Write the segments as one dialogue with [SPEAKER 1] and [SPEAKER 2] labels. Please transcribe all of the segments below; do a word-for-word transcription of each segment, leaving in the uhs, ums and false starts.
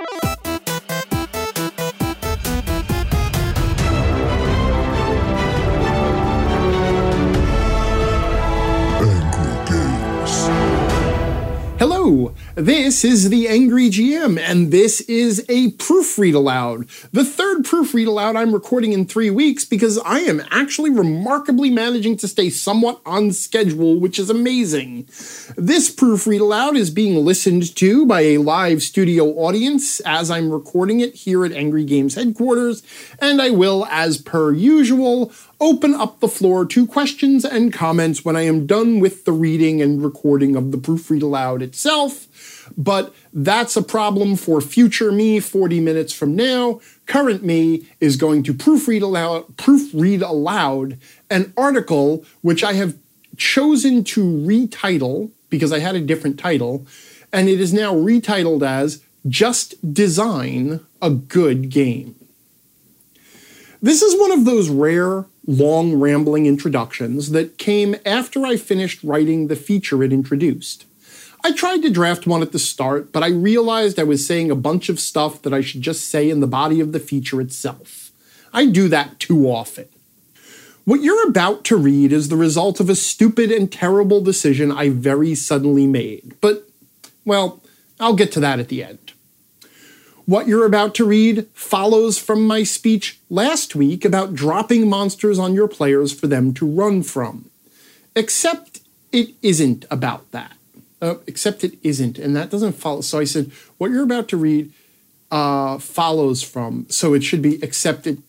[SPEAKER 1] Hello, this is the Angry G M, and this is a Proofread Aloud, the third Proofread Aloud I'm recording in three weeks because I am actually remarkably managing to stay somewhat on schedule, which is amazing. This Proofread Aloud is being listened to by a live studio audience as I'm recording it here at Angry Games headquarters, and I will, as per usual, open up the floor to questions and comments when I am done with the reading and recording of the Proofread Aloud itself. But that's a problem for future me forty minutes from now. Current me is going to proofread aloud, proofread aloud an article which I have chosen to retitle because I had a different title, and it is now retitled as Just Design a Good Game. This is one of those rare, long, rambling introductions that came after I finished writing the feature it introduced. I tried to draft one at the start, but I realized I was saying a bunch of stuff that I should just say in the body of the feature itself. I do that too often. What you're about to read is the result of a stupid and terrible decision I very suddenly made, but, well, I'll get to that at the end. What you're about to read follows from my speech last week about dropping monsters on your players for them to run from. Except it isn't about that. Uh, except it isn't, and that doesn't follow. So I said, what you're about to read uh, follows from, so it should be except it,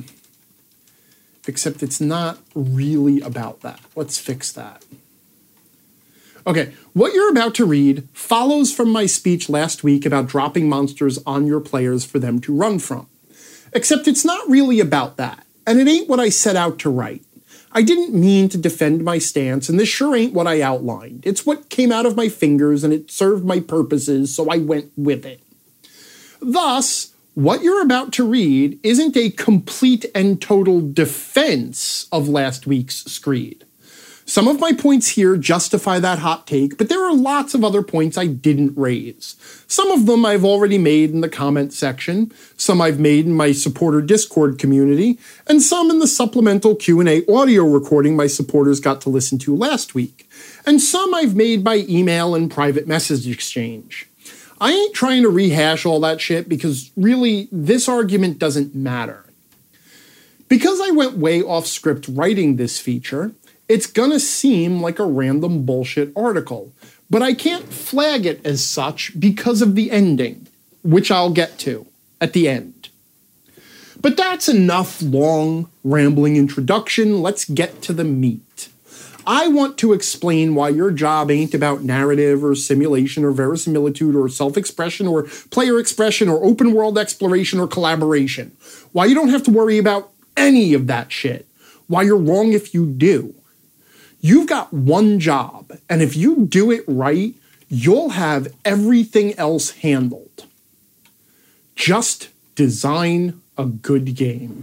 [SPEAKER 1] except it's not really about that. Let's fix that. Okay, what you're about to read follows from my speech last week about dropping monsters on your players for them to run from. Except it's not really about that, and it ain't what I set out to write. I didn't mean to defend my stance, and this sure ain't what I outlined. It's what came out of my fingers, and it served my purposes, so I went with it. Thus, what you're about to read isn't a complete and total defense of last week's screed. Some of my points here justify that hot take, but there are lots of other points I didn't raise. Some of them I've already made in the comment section, some I've made in my supporter Discord community, and some in the supplemental Q and A audio recording my supporters got to listen to last week, and some I've made by email and private message exchange. I ain't trying to rehash all that shit because really this argument doesn't matter. Because I went way off script writing this feature, it's gonna seem like a random bullshit article, but I can't flag it as such because of the ending, which I'll get to at the end. But that's enough long, rambling introduction. Let's get to the meat. I want to explain why your job ain't about narrative or simulation or verisimilitude or self-expression or player expression or open world exploration or collaboration. Why you don't have to worry about any of that shit. Why you're wrong if you do. You've got one job, and if you do it right, you'll have everything else handled. Just design a good game.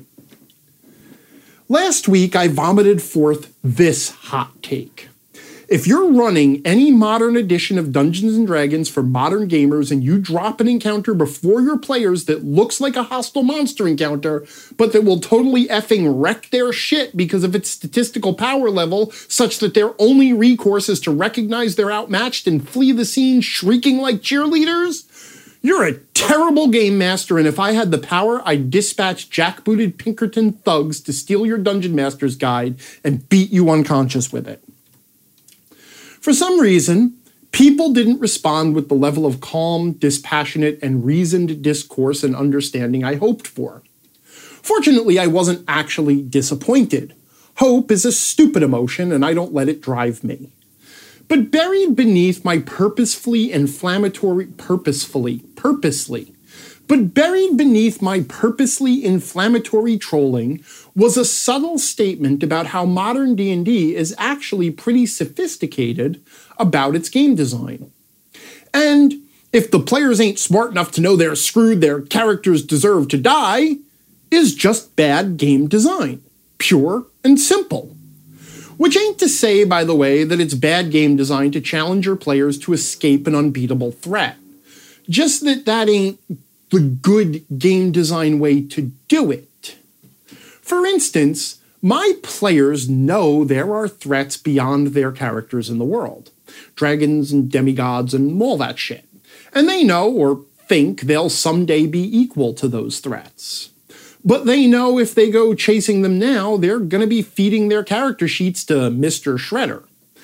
[SPEAKER 1] Last week, I vomited forth this hot take. If you're running any modern edition of Dungeons and Dragons for modern gamers and you drop an encounter before your players that looks like a hostile monster encounter, but that will totally effing wreck their shit because of its statistical power level, such that their only recourse is to recognize they're outmatched and flee the scene shrieking like cheerleaders, you're a terrible game master, and if I had the power, I'd dispatch jackbooted Pinkerton thugs to steal your Dungeon Master's Guide and beat you unconscious with it. For some reason, people didn't respond with the level of calm, dispassionate, and reasoned discourse and understanding I hoped for. Fortunately, I wasn't actually disappointed. Hope is a stupid emotion, and I don't let it drive me. But buried beneath my purposefully inflammatory, purposefully, purposely, but buried beneath my purposely inflammatory trolling was a subtle statement about how modern D and D is actually pretty sophisticated about its game design. And if the players ain't smart enough to know they're screwed, their characters deserve to die, is just bad game design. Pure and simple. Which ain't to say, by the way, that it's bad game design to challenge your players to escape an unbeatable threat. Just that that ain't the good game design way to do it. For instance, my players know there are threats beyond their characters in the world. Dragons and demigods and all that shit. And they know or think they'll someday be equal to those threats. But they know if they go chasing them now, they're going to be feeding their character sheets to Mister Shredder.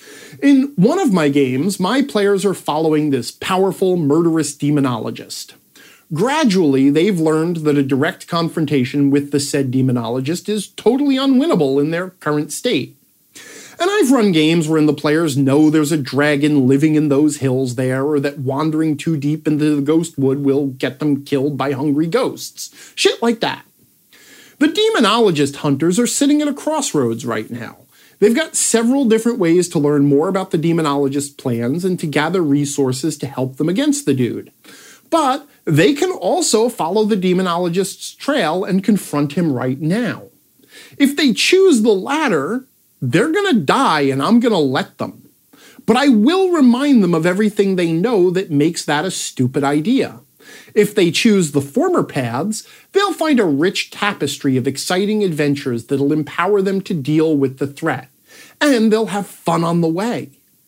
[SPEAKER 1] In one of my games, my players are following this powerful, murderous demonologist. Gradually, they've learned that a direct confrontation with the said demonologist is totally unwinnable in their current state. And I've run games wherein the players know there's a dragon living in those hills there, or that wandering too deep into the ghost wood will get them killed by hungry ghosts. Shit like that. The demonologist hunters are sitting at a crossroads right now. They've got several different ways to learn more about the demonologist's plans and to gather resources to help them against the dude. But they can also follow the demonologist's trail and confront him right now. If they choose the latter, they're going to die and I'm going to let them. But I will remind them of everything they know that makes that a stupid idea. If they choose the former paths, they'll find a rich tapestry of exciting adventures that'll empower them to deal with the threat. And they'll have fun on the way.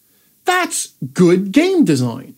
[SPEAKER 1] That's good game design.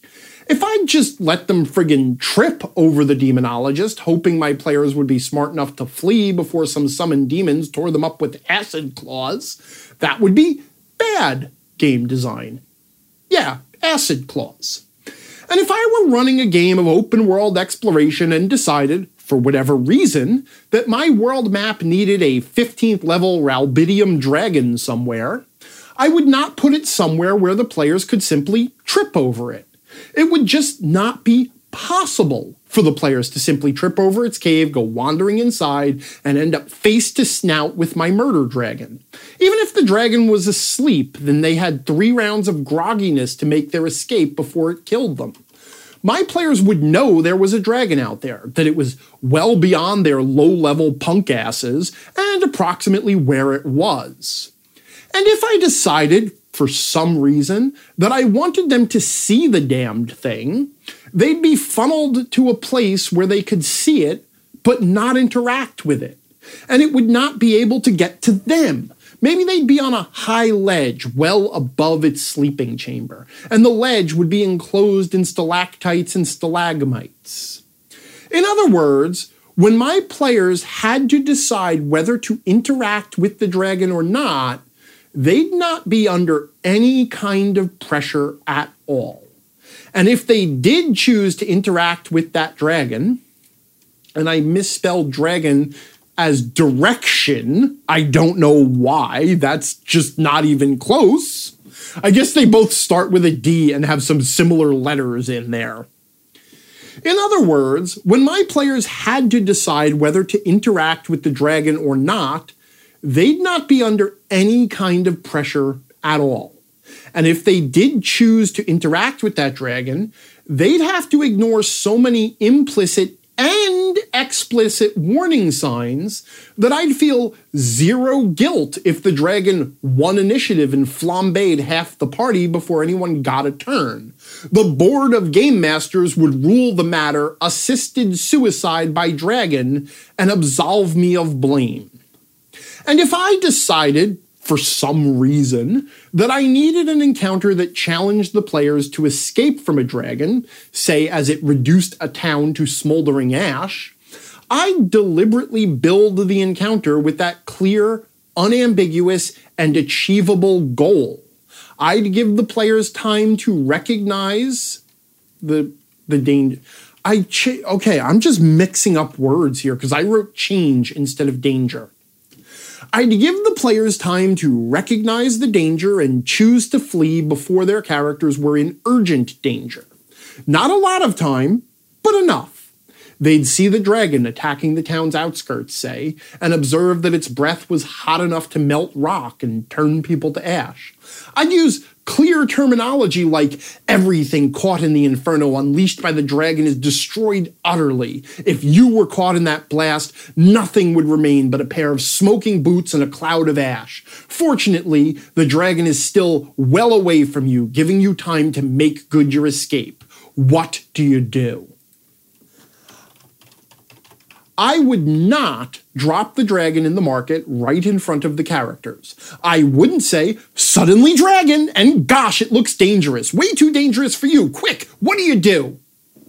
[SPEAKER 1] If I'd just let them friggin' trip over the demonologist, hoping my players would be smart enough to flee before some summoned demons tore them up with acid claws, that would be bad game design. Yeah, acid claws. And if I were running a game of open world exploration and decided, for whatever reason, that my world map needed a fifteenth level Ralbidium dragon somewhere, I would not put it somewhere where the players could simply trip over it. It would just not be possible for the players to simply trip over its cave, go wandering inside, and end up face to snout with my murder dragon. Even if the dragon was asleep, then they had three rounds of grogginess to make their escape before it killed them. My players would know there was a dragon out there, that it was well beyond their low-level punk asses, and approximately where it was. And if I decided, for some reason, that I wanted them to see the damned thing, they'd be funneled to a place where they could see it, but not interact with it. And it would not be able to get to them. Maybe they'd be on a high ledge well above its sleeping chamber, and the ledge would be enclosed in stalactites and stalagmites. In other words, when my players had to decide whether to interact with the dragon or not, they'd not be under any kind of pressure at all. And if they did choose to interact with that dragon, and I misspelled dragon as direction, I don't know why, that's just not even close. I guess they both start with a D and have some similar letters in there. In other words, when my players had to decide whether to interact with the dragon or not, they'd not be under any kind of pressure at all. And if they did choose to interact with that dragon, they'd have to ignore so many implicit and explicit warning signs that I'd feel zero guilt if the dragon won initiative and flambéed half the party before anyone got a turn. The board of game masters would rule the matter assisted suicide by dragon and absolve me of blame. And if I decided, for some reason, that I needed an encounter that challenged the players to escape from a dragon, say as it reduced a town to smoldering ash, I'd deliberately build the encounter with that clear, unambiguous, and achievable goal. I'd give the players time to recognize the, the danger. I ch- okay, I'm just mixing up words here because I wrote change instead of danger. I'd give the players time to recognize the danger and choose to flee before their characters were in urgent danger. Not a lot of time, but enough. They'd see the dragon attacking the town's outskirts, say, and observe that its breath was hot enough to melt rock and turn people to ash. I'd use clear terminology like everything caught in the inferno unleashed by the dragon is destroyed utterly. If you were caught in that blast, nothing would remain but a pair of smoking boots and a cloud of ash. Fortunately, the dragon is still well away from you, giving you time to make good your escape. What do you do? I would not drop the dragon in the market right in front of the characters. I wouldn't say, suddenly dragon, and gosh, it looks dangerous. Way too dangerous for you. Quick, what do you do?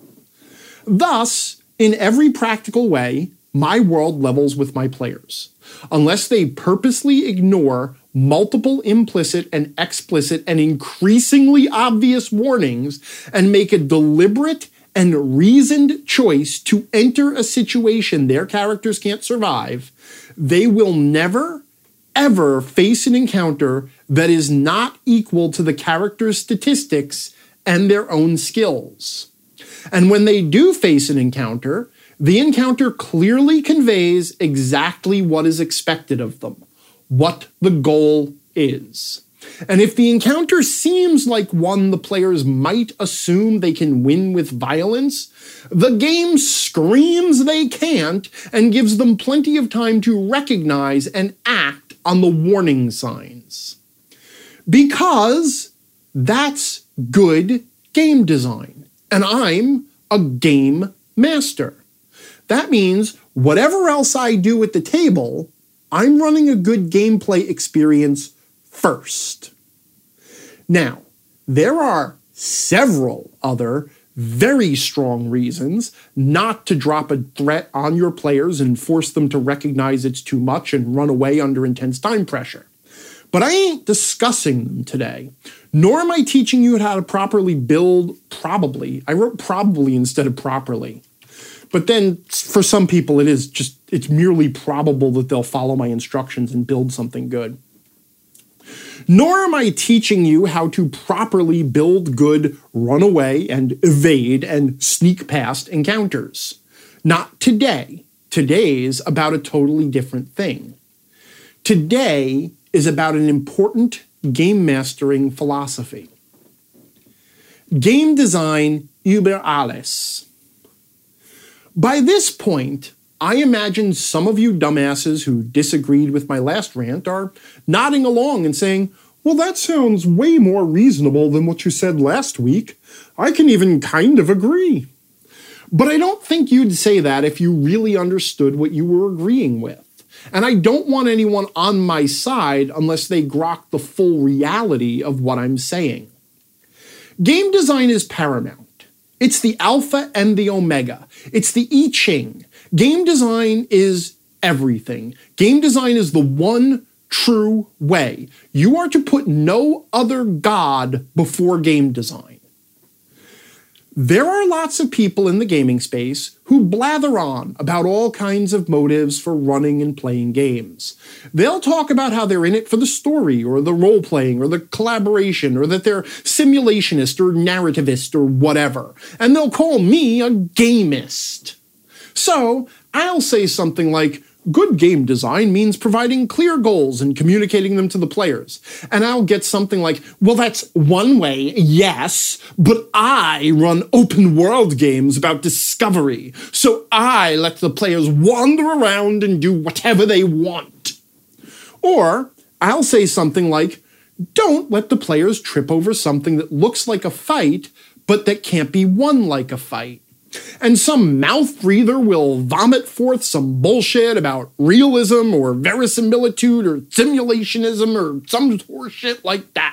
[SPEAKER 1] Thus, in every practical way, my world levels with my players. Unless they purposely ignore multiple implicit and explicit and increasingly obvious warnings and make a deliberate and reasoned choice to enter a situation their characters can't survive, they will never, ever face an encounter that is not equal to the character's statistics and their own skills. And when they do face an encounter, the encounter clearly conveys exactly what is expected of them, what the goal is. And if the encounter seems like one the players might assume they can win with violence, the game screams they can't and gives them plenty of time to recognize and act on the warning signs. Because that's good game design, and I'm a game master. That means whatever else I do at the table, I'm running a good gameplay experience first. Now, there are several other very strong reasons not to drop a threat on your players and force them to recognize it's too much and run away under intense time pressure. But I ain't discussing them today, nor am I teaching you how to properly build probably. I wrote probably instead of properly. But then for some people, it is just, it's merely probable that they'll follow my instructions and build something good. Nor am I teaching you how to properly build good runaway and evade and sneak past encounters. Not today. Today's about a totally different thing. Today is about an important game mastering philosophy. Game design über alles. By this point, I imagine some of you dumbasses who disagreed with my last rant are nodding along and saying, well, that sounds way more reasonable than what you said last week. I can even kind of agree. But I don't think you'd say that if you really understood what you were agreeing with. And I don't want anyone on my side unless they grok the full reality of what I'm saying. Game design is paramount. It's the alpha and the omega. It's the I Ching. Game design is everything. Game design is the one true way. You are to put no other god before game design. There are lots of people in the gaming space who blather on about all kinds of motives for running and playing games. They'll talk about how they're in it for the story or the role-playing or the collaboration or that they're simulationist or narrativist or whatever. And they'll call me a gamist. So I'll say something like, good game design means providing clear goals and communicating them to the players. And I'll get something like, well, that's one way, yes, but I run open world games about discovery. So I let the players wander around and do whatever they want. Or I'll say something like, don't let the players trip over something that looks like a fight, but that can't be won like a fight. And some mouth breather will vomit forth some bullshit about realism or verisimilitude or simulationism or some horseshit like that.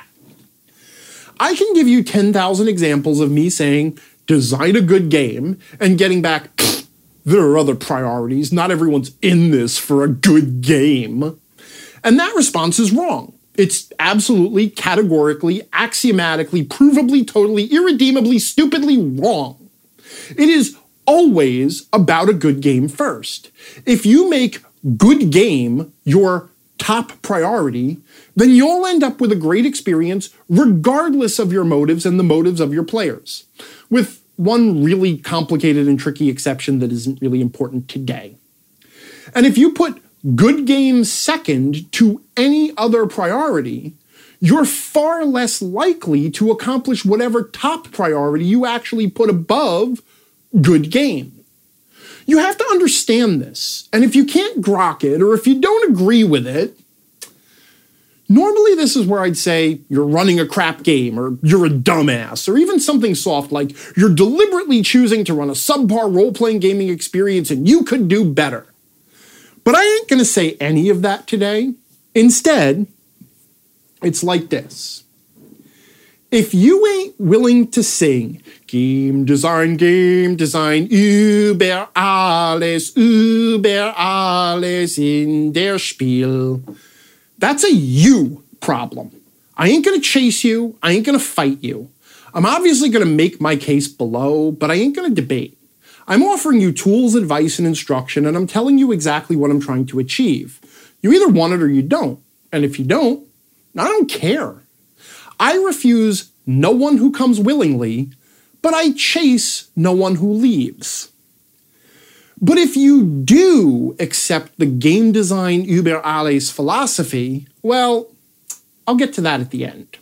[SPEAKER 1] I can give you ten thousand examples of me saying, design a good game, and getting back, there are other priorities. Not everyone's in this for a good game. And that response is wrong. It's absolutely, categorically, axiomatically, provably, totally, irredeemably, stupidly wrong. It is always about a good game first. If you make good game your top priority, then you'll end up with a great experience regardless of your motives and the motives of your players, with one really complicated and tricky exception that isn't really important today. And if you put good game second to any other priority, you're far less likely to accomplish whatever top priority you actually put above good game. You have to understand this, and if you can't grok it, or if you don't agree with it, Normally, this is where I'd say you're running a crap game, or you're a dumbass, or even something soft like you're deliberately choosing to run a subpar role-playing gaming experience and you could do better. But I ain't going to say any of that today. Instead, it's like this. If you ain't willing to sing, game design, game design, über alles, über alles in der Spiel, that's a you problem. I ain't gonna chase you, I ain't gonna fight you. I'm obviously gonna make my case below, but I ain't gonna debate. I'm offering you tools, advice, and instruction, and I'm telling you exactly what I'm trying to achieve. You either want it or you don't. And if you don't, I don't care. I refuse no one who comes willingly, but I chase no one who leaves. But if you do accept the game design über alles philosophy, well, I'll get to that at the end.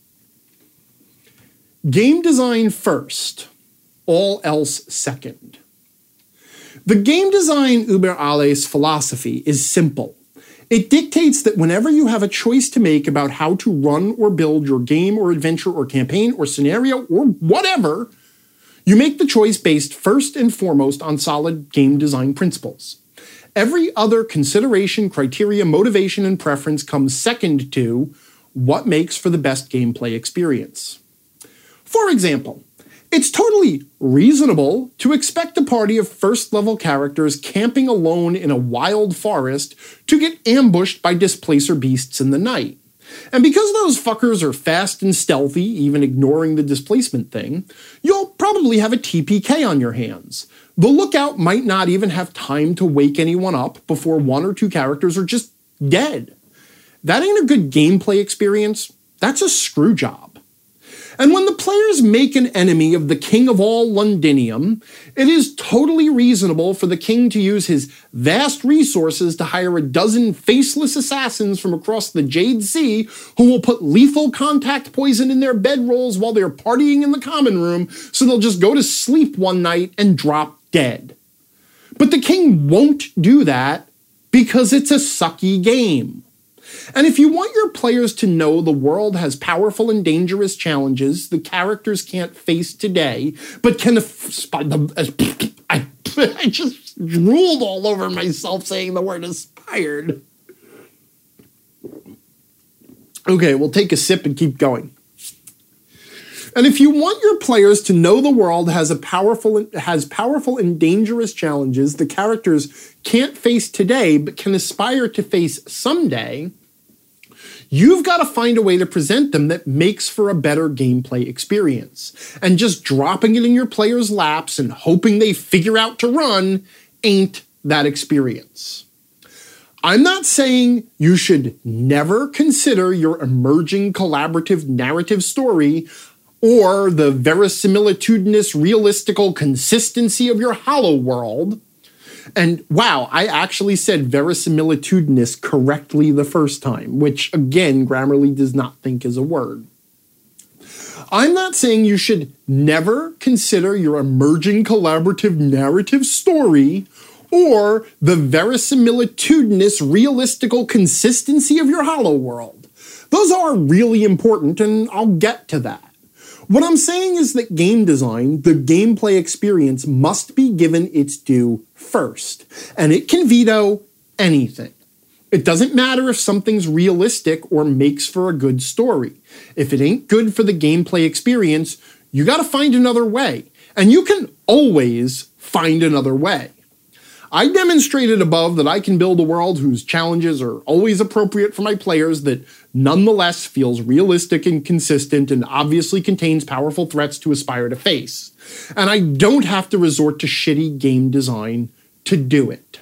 [SPEAKER 1] Game design first, all else second. The game design über alles philosophy is simple. It dictates that whenever you have a choice to make about how to run or build your game or adventure or campaign or scenario or whatever, you make the choice based first and foremost on solid game design principles. Every other consideration, criteria, motivation, and preference comes second to what makes for the best gameplay experience. For example, it's totally reasonable to expect a party of first-level characters camping alone in a wild forest to get ambushed by displacer beasts in the night. And because those fuckers are fast and stealthy, even ignoring the displacement thing, you'll probably have a T P K on your hands. The lookout might not even have time to wake anyone up before one or two characters are just dead. That ain't a good gameplay experience. That's a screw job. And when the players make an enemy of the king of all Londinium, it is totally reasonable for the king to use his vast resources to hire a dozen faceless assassins from across the Jade Sea who will put lethal contact poison in their bedrolls while they're partying in the common room, so they'll just go to sleep one night and drop dead. But the king won't do that because it's a sucky game. And if you want your players to know the world has powerful and dangerous challenges the characters can't face today, but can... I, I just drooled all over myself saying the word aspired. Okay, we'll take a sip and keep going. And if you want your players to know the world has a powerful has powerful and dangerous challenges the characters can't face today but can aspire to face someday, you've got to find a way to present them that makes for a better gameplay experience. And just dropping it in your players' laps and hoping they figure out to run ain't that experience. I'm not saying you should never consider your emerging collaborative narrative story or the verisimilitudinous, realistical consistency of your hollow world. And wow, I actually said verisimilitudinous correctly the first time, which again, Grammarly does not think is a word. I'm not saying you should never consider your emerging collaborative narrative story or the verisimilitudinous, realistical consistency of your hollow world. Those are really important, and I'll get to that. What I'm saying is that game design, the gameplay experience, must be given its due first, and it can veto anything. It doesn't matter if something's realistic or makes for a good story. If it ain't good for the gameplay experience, you gotta find another way, and you can always find another way. I demonstrated above that I can build a world whose challenges are always appropriate for my players, that nonetheless feels realistic and consistent and obviously contains powerful threats to aspire to face. And I don't have to resort to shitty game design to do it.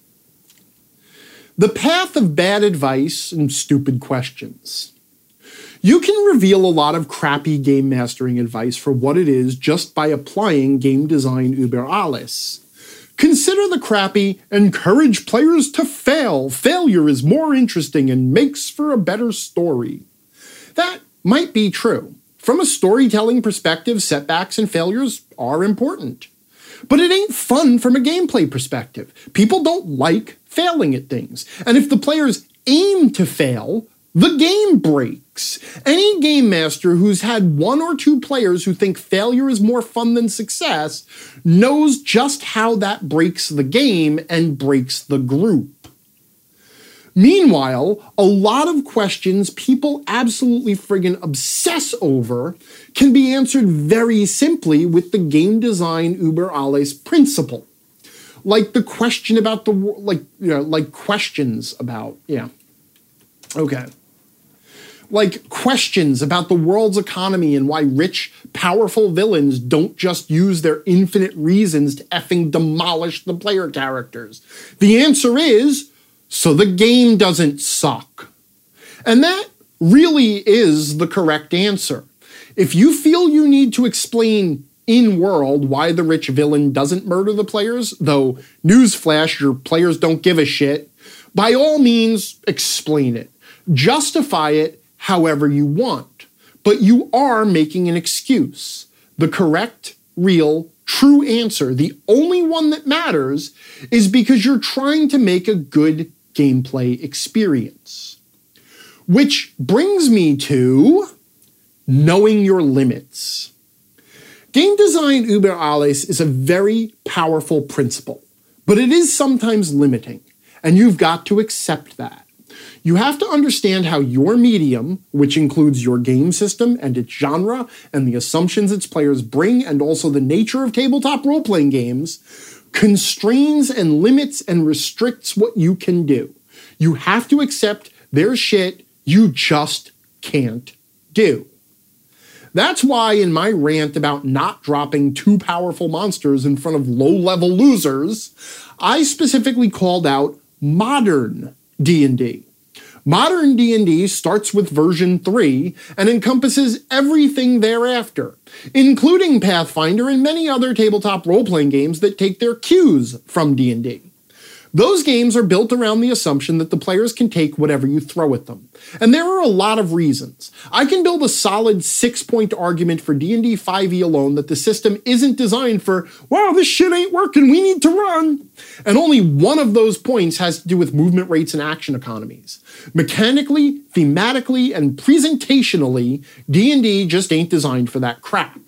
[SPEAKER 1] The path of bad advice and stupid questions. You can reveal a lot of crappy game mastering advice for what it is just by applying game design über alles. Consider the crappy, encourage players to fail. Failure is more interesting and makes for a better story. That might be true. From a storytelling perspective, setbacks and failures are important. But it ain't fun from a gameplay perspective. People don't like failing at things. And if the players aim to fail, The game breaks. Any game master who's had one or two players who think failure is more fun than success knows just how that breaks the game and breaks the group. Meanwhile, a lot of questions people absolutely friggin' obsess over can be answered very simply with the game design über alles principle. Like the question about the, like, you know, like questions about, yeah. Okay. Like questions about the world's economy and why rich, powerful villains don't just use their infinite reasons to effing demolish the player characters. The answer is, so the game doesn't suck. And that really is the correct answer. If you feel you need to explain in-world why the rich villain doesn't murder the players, though newsflash, your players don't give a shit, by all means, explain it. Justify it however you want, but you are making an excuse. The correct, real, true answer, the only one that matters, is because you're trying to make a good gameplay experience. Which brings me to knowing your limits. Game design über alles is a very powerful principle, but it is sometimes limiting, and you've got to accept that. You have to understand how your medium, which includes your game system and its genre and the assumptions its players bring and also the nature of tabletop role-playing games, constrains and limits and restricts what you can do. You have to accept there's shit you just can't do. That's why in my rant about not dropping too powerful monsters in front of low-level losers, I specifically called out modern D and D. Modern D and D starts with version three and encompasses everything thereafter, including Pathfinder and many other tabletop role-playing games that take their cues from D and D. Those games are built around the assumption that the players can take whatever you throw at them. And there are a lot of reasons. I can build a solid six-point argument for D and D five e alone that the system isn't designed for, wow, this shit ain't working, we need to run. And only one of those points has to do with movement rates and action economies. Mechanically, thematically, and presentationally, D and D just ain't designed for that crap.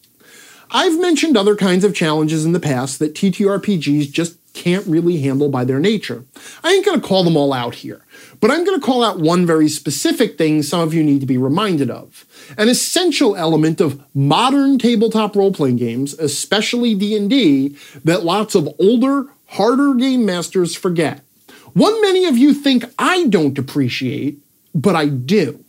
[SPEAKER 1] I've mentioned other kinds of challenges in the past that T T R P Gs just can't really handle by their nature. I ain't going to call them all out here, but I'm going to call out one very specific thing some of you need to be reminded of. An essential element of modern tabletop role-playing games, especially D and D, that lots of older, harder game masters forget. One many of you think I don't appreciate, but I do.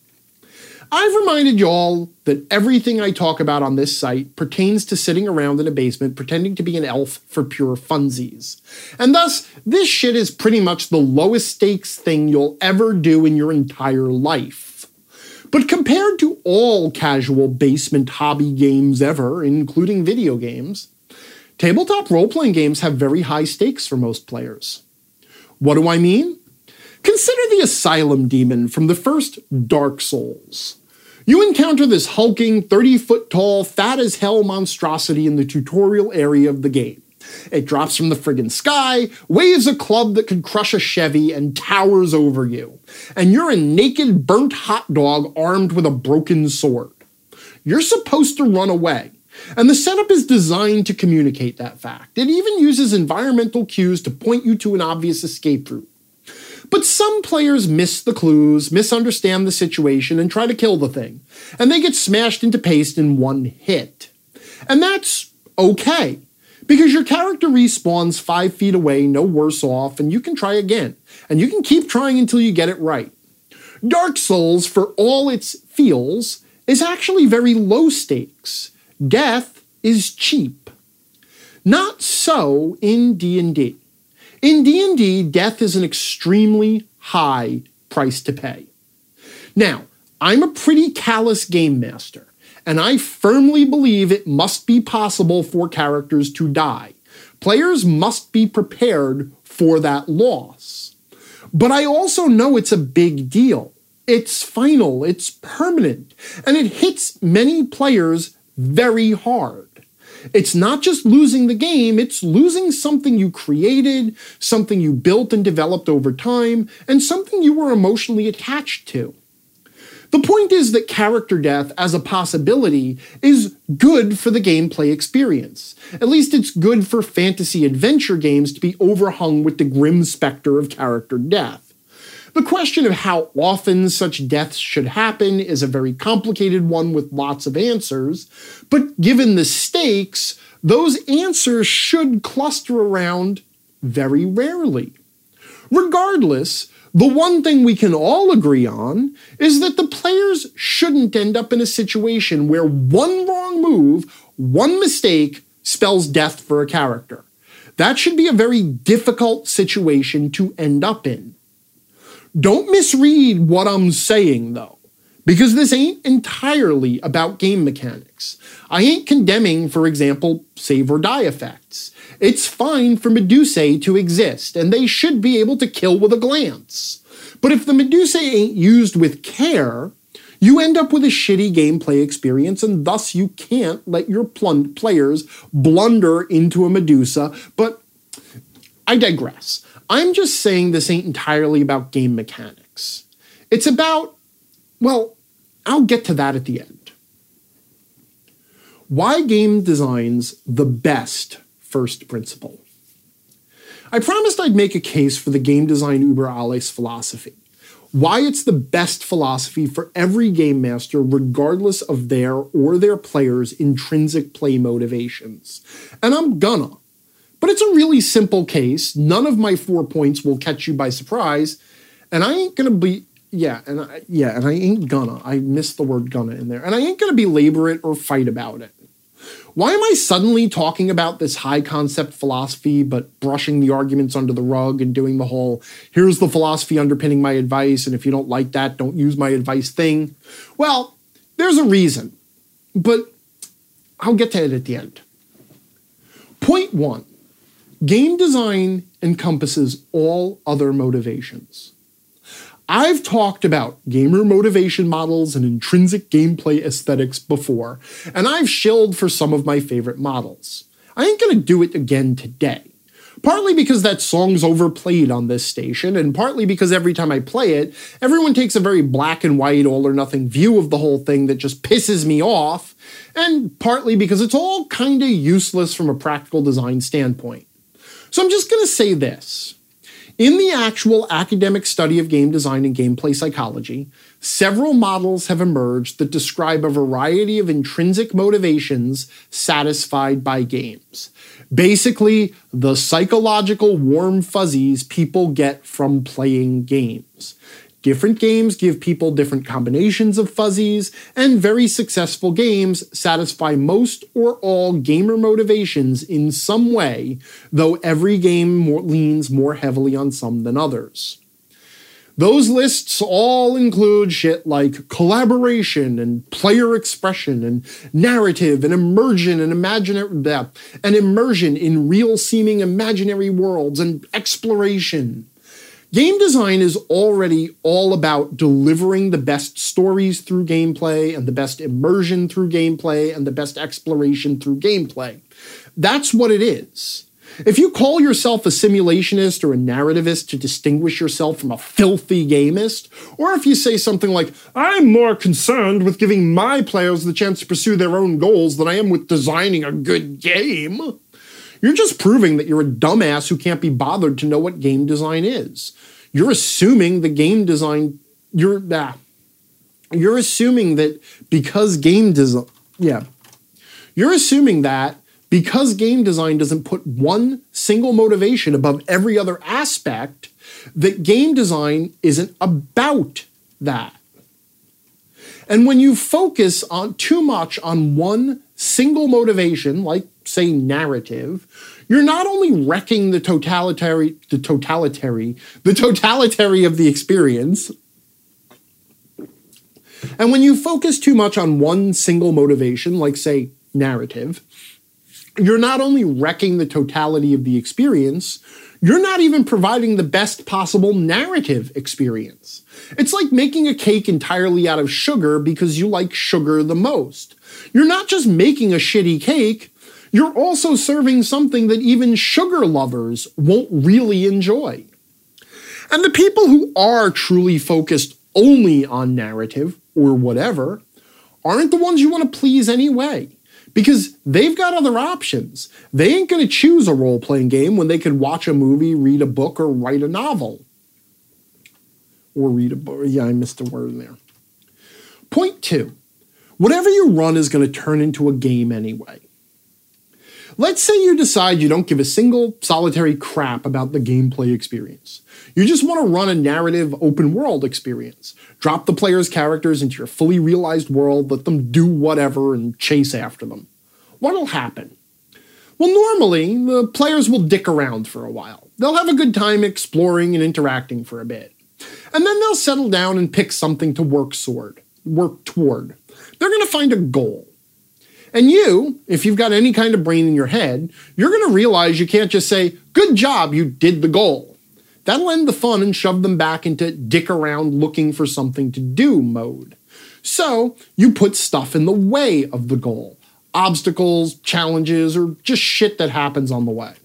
[SPEAKER 1] I've reminded y'all that everything I talk about on this site pertains to sitting around in a basement pretending to be an elf for pure funsies. And thus, this shit is pretty much the lowest stakes thing you'll ever do in your entire life. But compared to all casual basement hobby games ever, including video games, tabletop role-playing games have very high stakes for most players. What do I mean? Consider the Asylum Demon from the first Dark Souls. You encounter this hulking, thirty-foot-tall, fat-as-hell monstrosity in the tutorial area of the game. It drops from the friggin' sky, waves a club that could crush a Chevy, and towers over you. And you're a naked, burnt hot dog armed with a broken sword. You're supposed to run away, and the setup is designed to communicate that fact. It even uses environmental cues to point you to an obvious escape route. But some players miss the clues, misunderstand the situation, and try to kill the thing, and they get smashed into paste in one hit. And that's okay, because your character respawns five feet away, no worse off, and you can try again, and you can keep trying until you get it right. Dark Souls, for all its feels, is actually very low stakes. Death is cheap. Not so in D and D. In D and D, death is an extremely high price to pay. Now, I'm a pretty callous game master, and I firmly believe it must be possible for characters to die. Players must be prepared for that loss. But I also know it's a big deal. It's final, it's permanent, and it hits many players very hard. It's not just losing the game, it's losing something you created, something you built and developed over time, and something you were emotionally attached to. The point is that character death as a possibility is good for the gameplay experience. At least it's good for fantasy adventure games to be overhung with the grim specter of character death. The question of how often such deaths should happen is a very complicated one with lots of answers, but given the stakes, those answers should cluster around very rarely. Regardless, the one thing we can all agree on is that the players shouldn't end up in a situation where one wrong move, one mistake, spells death for a character. That should be a very difficult situation to end up in. Don't misread what I'm saying, though, because this ain't entirely about game mechanics. I ain't condemning, for example, save or die effects. It's fine for Medusae to exist, and they should be able to kill with a glance. But if the Medusae ain't used with care, you end up with a shitty gameplay experience, and thus you can't let your plun- players blunder into a Medusa, but I digress. I'm just saying this ain't entirely about game mechanics. It's about, well, I'll get to that at the end. Why game design's the best first principle? I promised I'd make a case for the game design über alles philosophy. Why it's the best philosophy for every game master regardless of their or their players' intrinsic play motivations. And I'm gonna. But it's a really simple case. None of my four points will catch you by surprise. And I ain't gonna be, yeah, and I, yeah, and I ain't gonna. I missed the word gonna in there. And I ain't gonna belabor it or fight about it. Why am I suddenly talking about this high concept philosophy, but brushing the arguments under the rug and doing the whole, here's the philosophy underpinning my advice, and if you don't like that, don't use my advice thing? Well, there's a reason, but I'll get to it at the end. Point one. Game design encompasses all other motivations. I've talked about gamer motivation models and intrinsic gameplay aesthetics before, and I've shilled for some of my favorite models. I ain't gonna do it again today. Partly because that song's overplayed on this station, and partly because every time I play it, everyone takes a very black and white, all-or-nothing view of the whole thing that just pisses me off, and partly because it's all kinda useless from a practical design standpoint. So I'm just going to say this. In the actual academic study of game design and gameplay psychology, several models have emerged that describe a variety of intrinsic motivations satisfied by games. Basically, the psychological warm fuzzies people get from playing games. Different games give people different combinations of fuzzies, and very successful games satisfy most or all gamer motivations in some way, though every game more leans more heavily on some than others. Those lists all include shit like collaboration and player expression and narrative and immersion and imaginary uh, and immersion in real-seeming imaginary worlds and exploration. Game design is already all about delivering the best stories through gameplay and the best immersion through gameplay and the best exploration through gameplay. That's what it is. If you call yourself a simulationist or a narrativist to distinguish yourself from a filthy gamist, or if you say something like, I'm more concerned with giving my players the chance to pursue their own goals than I am with designing a good game, you're just proving that you're a dumbass who can't be bothered to know what game design is. You're assuming the game design, you're, ah, you're assuming that because game design, yeah, you're assuming that because game design doesn't put one single motivation above every other aspect, that game design isn't about that. And when you focus on too much on one single motivation, like, say, narrative, you're not only wrecking the totalitary, the totalitary, the totality of the experience. And when you focus too much on one single motivation, like, say, narrative, you're not only wrecking the totality of the experience, you're not even providing the best possible narrative experience. It's like making a cake entirely out of sugar because you like sugar the most. You're not just making a shitty cake, you're also serving something that even sugar lovers won't really enjoy. And the people who are truly focused only on narrative or whatever aren't the ones you want to please anyway, because they've got other options. They ain't going to choose a role-playing game when they could watch a movie, read a book, or write a novel. Or read a book. Yeah, I missed a word in there. Point two. Whatever you run is going to turn into a game anyway. Let's say you decide you don't give a single solitary crap about the gameplay experience. You just want to run a narrative open world experience. Drop the player's characters into your fully realized world, let them do whatever, and chase after them. What'll happen? Well, normally, the players will dick around for a while. They'll have a good time exploring and interacting for a bit. And then they'll settle down and pick something to work sword, work toward. They're going to find a goal. And you, if you've got any kind of brain in your head, you're going to realize you can't just say, good job, you did the goal. That'll end the fun and shove them back into dick around looking for something to do mode. So you put stuff in the way of the goal. Obstacles, challenges, or just shit that happens on the way.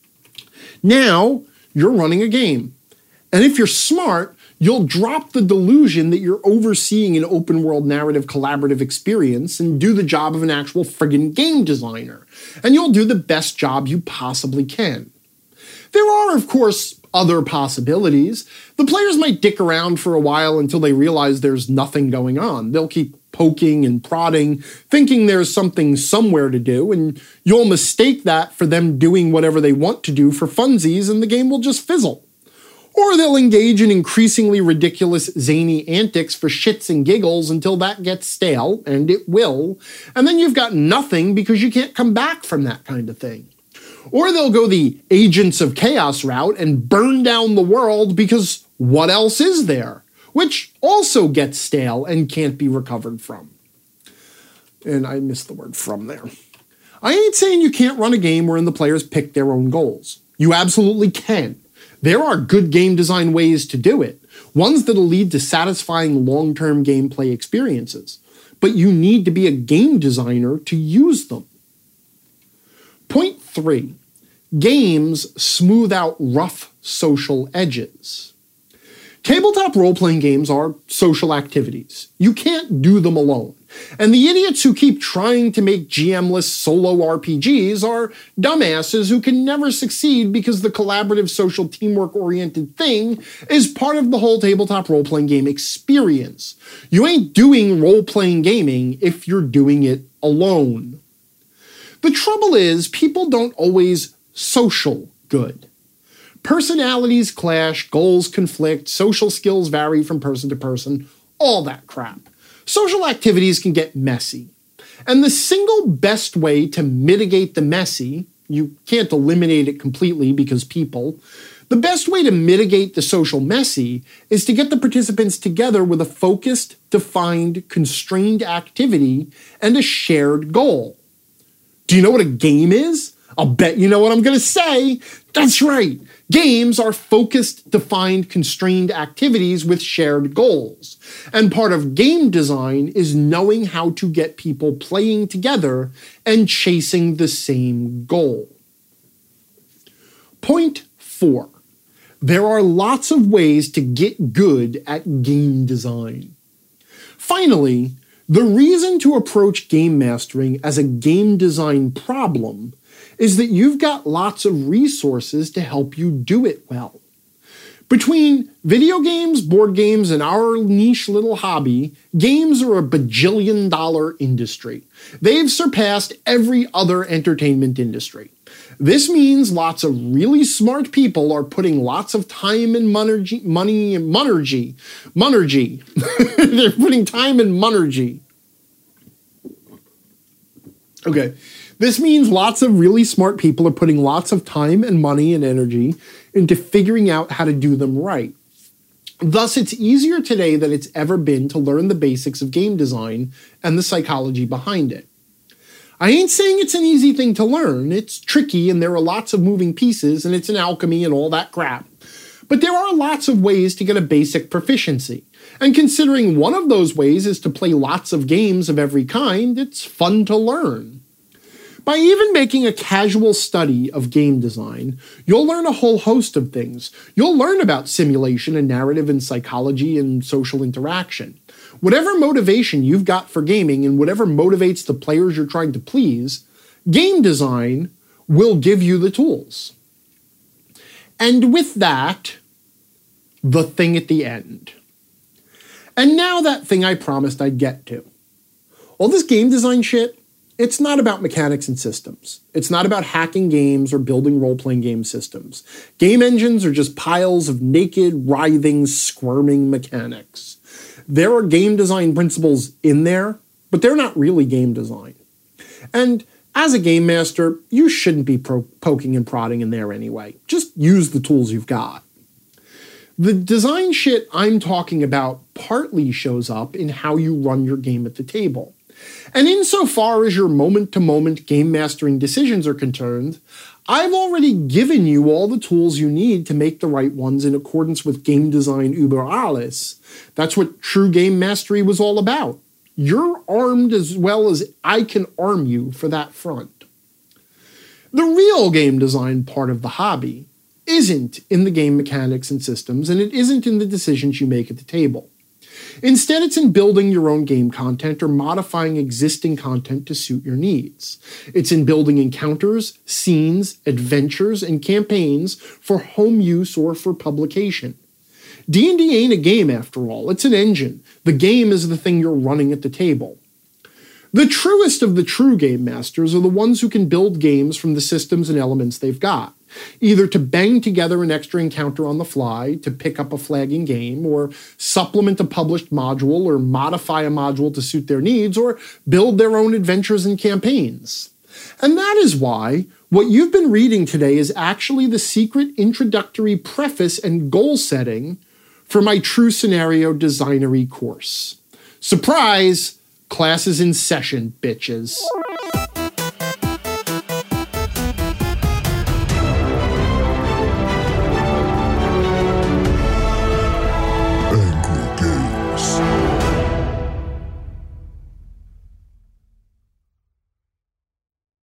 [SPEAKER 1] Now you're running a game. And if you're smart, you'll drop the delusion that you're overseeing an open world narrative collaborative experience and do the job of an actual friggin' game designer. And you'll do the best job you possibly can. There are, of course, other possibilities. The players might dick around for a while until they realize there's nothing going on. They'll keep poking and prodding, thinking there's something somewhere to do, and you'll mistake that for them doing whatever they want to do for funsies, and the game will just fizzle. Or they'll engage in increasingly ridiculous, zany antics for shits and giggles until that gets stale, and it will, and then you've got nothing because you can't come back from that kind of thing. Or they'll go the Agents of Chaos route and burn down the world because what else is there? Which also gets stale and can't be recovered from. And I missed the word from there. I ain't saying you can't run a game wherein the players pick their own goals. You absolutely can. There are good game design ways to do it, ones that'll lead to satisfying long-term gameplay experiences. But you need to be a game designer to use them. Point three. Games smooth out rough social edges. Tabletop role-playing games are social activities. You can't do them alone. And the idiots who keep trying to make G M-less solo R P Gs are dumbasses who can never succeed because the collaborative social teamwork-oriented thing is part of the whole tabletop role-playing game experience. You ain't doing role-playing gaming if you're doing it alone. The trouble is, people don't always social good. Personalities clash, goals conflict, social skills vary from person to person, all that crap. Social activities can get messy. And the single best way to mitigate the messy, you can't eliminate it completely because people, the best way to mitigate the social messy is to get the participants together with a focused, defined, constrained activity and a shared goal. Do you know what a game is? I'll bet you know what I'm going to say. That's right. Games are focused, defined, constrained activities with shared goals. And part of game design is knowing how to get people playing together and chasing the same goal. Point four. There are lots of ways to get good at game design. Finally, the reason to approach game mastering as a game design problem is that you've got lots of resources to help you do it well. Between video games, board games, and our niche little hobby, games are a bajillion dollar industry. They've surpassed every other entertainment industry. This means lots of really smart people are putting lots of time and monergy, money and monergy, monergy. They're putting time and monergy. Okay. This means lots of really smart people are putting lots of time and money and energy into figuring out how to do them right. Thus, it's easier today than it's ever been to learn the basics of game design and the psychology behind it. I ain't saying it's an easy thing to learn. It's tricky and there are lots of moving pieces and it's an alchemy and all that crap. But there are lots of ways to get a basic proficiency. And considering one of those ways is to play lots of games of every kind, it's fun to learn. By even making a casual study of game design, you'll learn a whole host of things. You'll learn about simulation and narrative and psychology and social interaction. Whatever motivation you've got for gaming and whatever motivates the players you're trying to please, game design will give you the tools. And with that, the thing at the end. And now that thing I promised I'd get to. All this game design shit, it's not about mechanics and systems. It's not about hacking games or building role-playing game systems. Game engines are just piles of naked, writhing, squirming mechanics. There are game design principles in there, but they're not really game design. And as a game master, you shouldn't be pro- poking and prodding in there anyway. Just use the tools you've got. The design shit I'm talking about partly shows up in how you run your game at the table. And insofar as your moment-to-moment game mastering decisions are concerned, I've already given you all the tools you need to make the right ones in accordance with game design über alles. That's what true game mastery was all about. You're armed as well as I can arm you for that front. The real game design part of the hobby isn't in the game mechanics and systems, and it isn't in the decisions you make at the table. Instead, it's in building your own game content or modifying existing content to suit your needs. It's in building encounters, scenes, adventures, and campaigns for home use or for publication. D and D ain't a game after all, it's an engine. The game is the thing you're running at the table. The truest of the true game masters are the ones who can build games from the systems and elements they've got, either to bang together an extra encounter on the fly to pick up a flagging game, or supplement a published module, or modify a module to suit their needs, or build their own adventures and campaigns. And that is why what you've been reading today is actually the secret introductory preface and goal setting for my True Scenario Designery course. Surprise! Class is in session, bitches.